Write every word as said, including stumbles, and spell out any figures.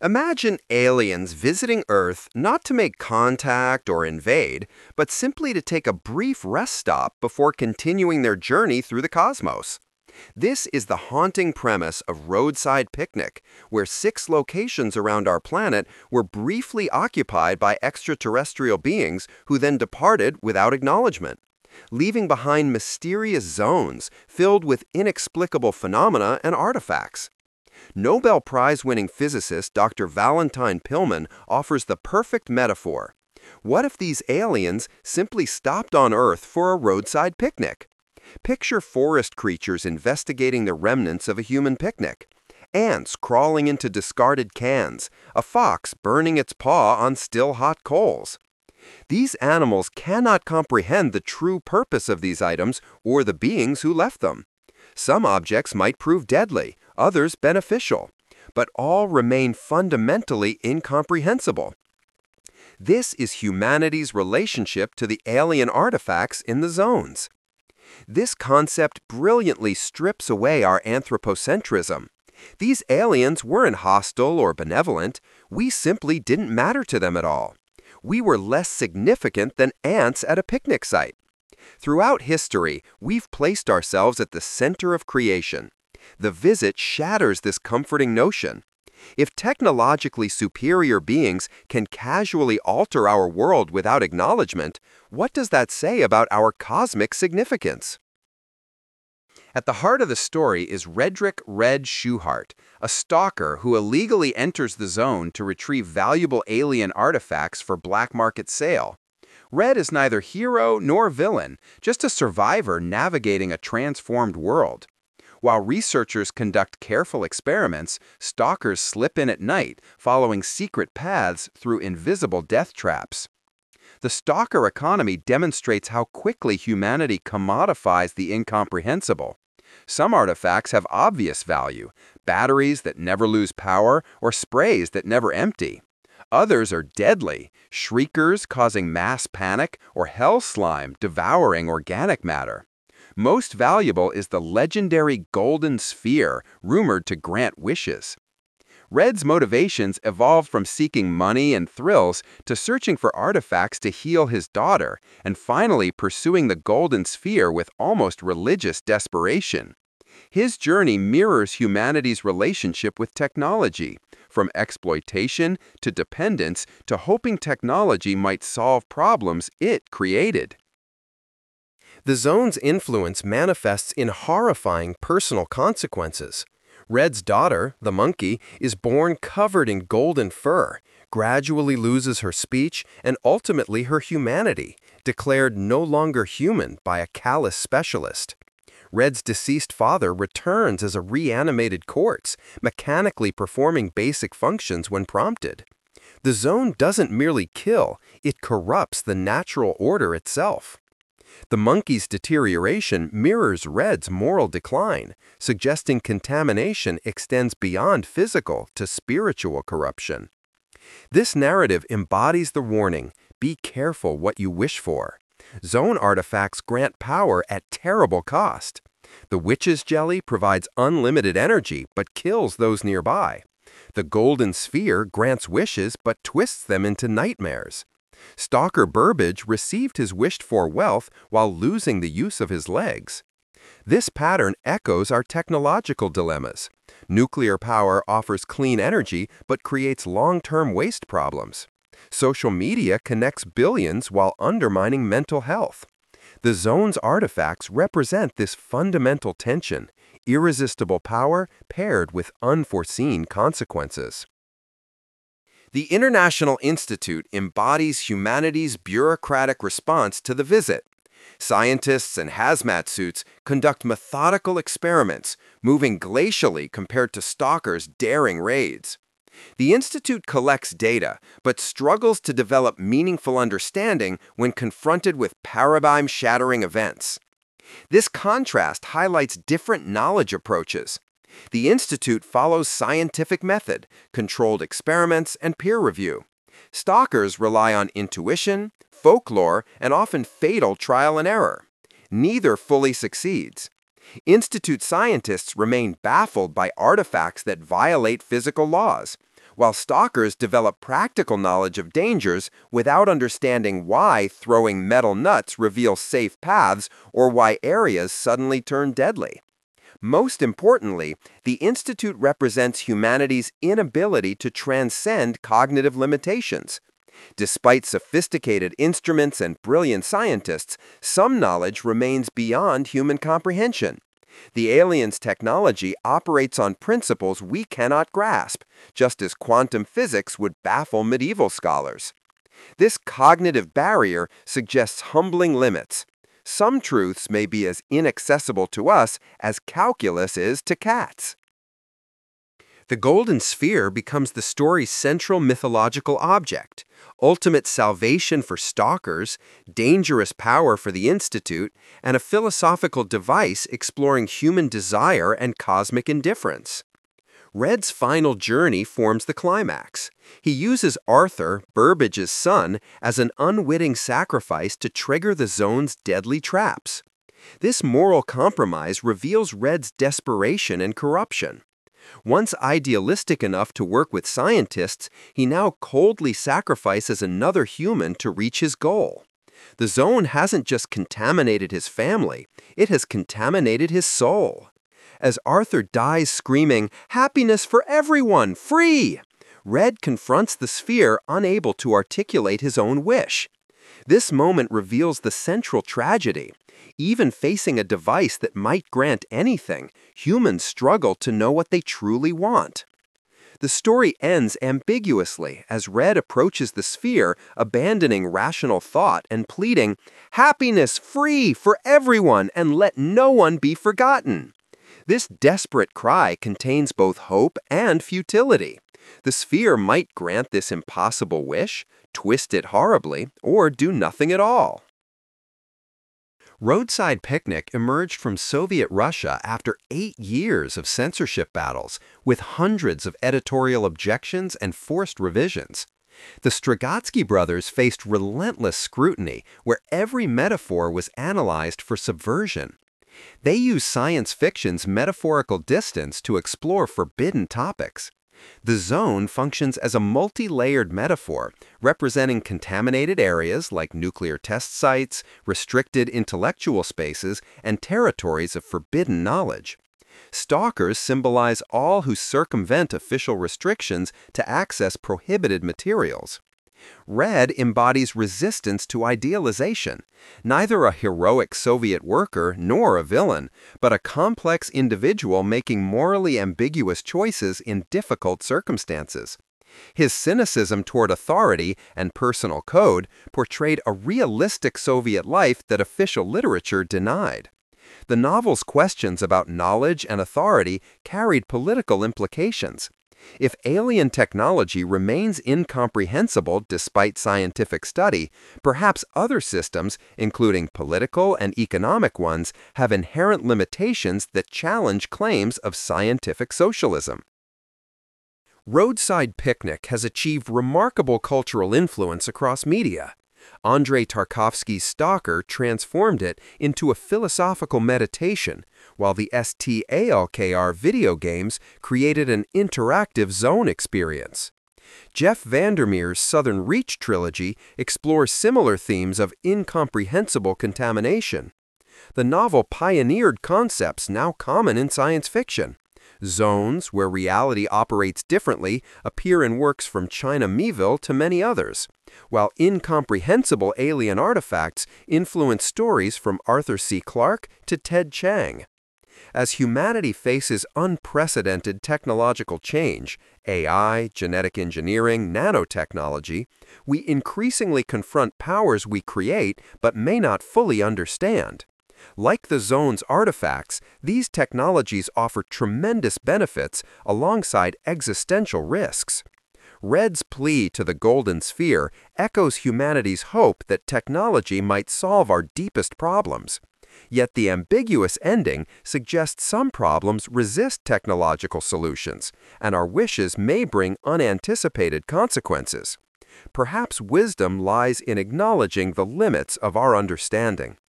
Imagine aliens visiting Earth not to make contact or invade, but simply to take a brief rest stop before continuing their journey through the cosmos. This is the haunting premise of Roadside Picnic, where six locations around our planet were briefly occupied by extraterrestrial beings who then departed without acknowledgement, leaving behind mysterious zones filled with inexplicable phenomena and artifacts. Nobel Prize-winning physicist Doctor Valentine Pillman offers the perfect metaphor. What if these aliens simply stopped on Earth for a roadside picnic? Picture forest creatures investigating the remnants of a human picnic. Ants crawling into discarded cans, a fox burning its paw on still hot coals. These animals cannot comprehend the true purpose of these items or the beings who left them. Some objects might prove deadly, others beneficial, but all remain fundamentally incomprehensible. This is humanity's relationship to the alien artifacts in the zones. This concept brilliantly strips away our anthropocentrism. These aliens weren't hostile or benevolent. We simply didn't matter to them at all. We were less significant than ants at a picnic site. Throughout history, we've placed ourselves at the center of creation. The visit shatters this comforting notion. If technologically superior beings can casually alter our world without acknowledgement, what does that say about our cosmic significance? At the heart of the story is Redrick Red Schuhart, a stalker who illegally enters the zone to retrieve valuable alien artifacts for black market sale. Red is neither hero nor villain, just a survivor navigating a transformed world. While researchers conduct careful experiments, stalkers slip in at night, following secret paths through invisible death traps. The stalker economy demonstrates how quickly humanity commodifies the incomprehensible. Some artifacts have obvious value, batteries that never lose power or sprays that never empty. Others are deadly, shriekers causing mass panic or hell slime devouring organic matter. Most valuable is the legendary Golden Sphere, rumored to grant wishes. Red's motivations evolved from seeking money and thrills to searching for artifacts to heal his daughter, and finally pursuing the Golden Sphere with almost religious desperation. His journey mirrors humanity's relationship with technology, from exploitation to dependence to hoping technology might solve problems it created. The zone's influence manifests in horrifying personal consequences. Red's daughter, the monkey, is born covered in golden fur, gradually loses her speech and ultimately her humanity, declared no longer human by a callous specialist. Red's deceased father returns as a reanimated corpse, mechanically performing basic functions when prompted. The zone doesn't merely kill, it corrupts the natural order itself. The monkey's deterioration mirrors Red's moral decline, suggesting contamination extends beyond physical to spiritual corruption. This narrative embodies the warning, be careful what you wish for. Zone artifacts grant power at terrible cost. The witch's jelly provides unlimited energy but kills those nearby. The Golden Sphere grants wishes but twists them into nightmares. Stalker Burbage received his wished-for wealth while losing the use of his legs. This pattern echoes our technological dilemmas. Nuclear power offers clean energy but creates long-term waste problems. Social media connects billions while undermining mental health. The zone's artifacts represent this fundamental tension, irresistible power paired with unforeseen consequences. The International Institute embodies humanity's bureaucratic response to the visit. Scientists in hazmat suits conduct methodical experiments, moving glacially compared to stalkers' daring raids. The Institute collects data, but struggles to develop meaningful understanding when confronted with paradigm-shattering events. This contrast highlights different knowledge approaches. The Institute follows scientific method, controlled experiments, and peer review. Stalkers rely on intuition, folklore, and often fatal trial and error. Neither fully succeeds. Institute scientists remain baffled by artifacts that violate physical laws, while stalkers develop practical knowledge of dangers without understanding why throwing metal nuts reveals safe paths or why areas suddenly turn deadly. Most importantly, the Institute represents humanity's inability to transcend cognitive limitations. Despite sophisticated instruments and brilliant scientists, some knowledge remains beyond human comprehension. The aliens' technology operates on principles we cannot grasp, just as quantum physics would baffle medieval scholars. This cognitive barrier suggests humbling limits. Some truths may be as inaccessible to us as calculus is to cats. The golden sphere becomes the story's central mythological object, ultimate salvation for stalkers, dangerous power for the Institute, and a philosophical device exploring human desire and cosmic indifference. Red's final journey forms the climax. He uses Arthur, Burbage's son, as an unwitting sacrifice to trigger the zone's deadly traps. This moral compromise reveals Red's desperation and corruption. Once idealistic enough to work with scientists, he now coldly sacrifices another human to reach his goal. The zone hasn't just contaminated his family, it has contaminated his soul. As Arthur dies screaming, "Happiness for everyone! Free!" Red confronts the sphere, unable to articulate his own wish. This moment reveals the central tragedy. Even facing a device that might grant anything, humans struggle to know what they truly want. The story ends ambiguously as Red approaches the sphere, abandoning rational thought and pleading, "Happiness free for everyone and let no one be forgotten." This desperate cry contains both hope and futility. The sphere might grant this impossible wish, twist it horribly, or do nothing at all. Roadside Picnic emerged from Soviet Russia after eight years of censorship battles, with hundreds of editorial objections and forced revisions. The Strugatsky brothers faced relentless scrutiny, where every metaphor was analyzed for subversion. They used science fiction's metaphorical distance to explore forbidden topics. The zone functions as a multi-layered metaphor, representing contaminated areas like nuclear test sites, restricted intellectual spaces, and territories of forbidden knowledge. Stalkers symbolize all who circumvent official restrictions to access prohibited materials. Red embodies resistance to idealization, neither a heroic Soviet worker nor a villain, but a complex individual making morally ambiguous choices in difficult circumstances. His cynicism toward authority and personal code portrayed a realistic Soviet life that official literature denied. The novel's questions about knowledge and authority carried political implications. If alien technology remains incomprehensible despite scientific study, perhaps other systems, including political and economic ones, have inherent limitations that challenge claims of scientific socialism. Roadside Picnic has achieved remarkable cultural influence across media. Andrei Tarkovsky's Stalker transformed it into a philosophical meditation, while the STALKR video games created an interactive zone experience. Jeff Vandermeer's Southern Reach trilogy explores similar themes of incomprehensible contamination. The novel pioneered concepts now common in science fiction. Zones, where reality operates differently, appear in works from China Miéville to many others, while incomprehensible alien artifacts influence stories from Arthur C. Clarke to Ted Chiang. As humanity faces unprecedented technological change, A I, genetic engineering, nanotechnology, we increasingly confront powers we create but may not fully understand. Like the zone's artifacts, these technologies offer tremendous benefits alongside existential risks. Red's plea to the Golden Sphere echoes humanity's hope that technology might solve our deepest problems. Yet the ambiguous ending suggests some problems resist technological solutions, and our wishes may bring unanticipated consequences. Perhaps wisdom lies in acknowledging the limits of our understanding.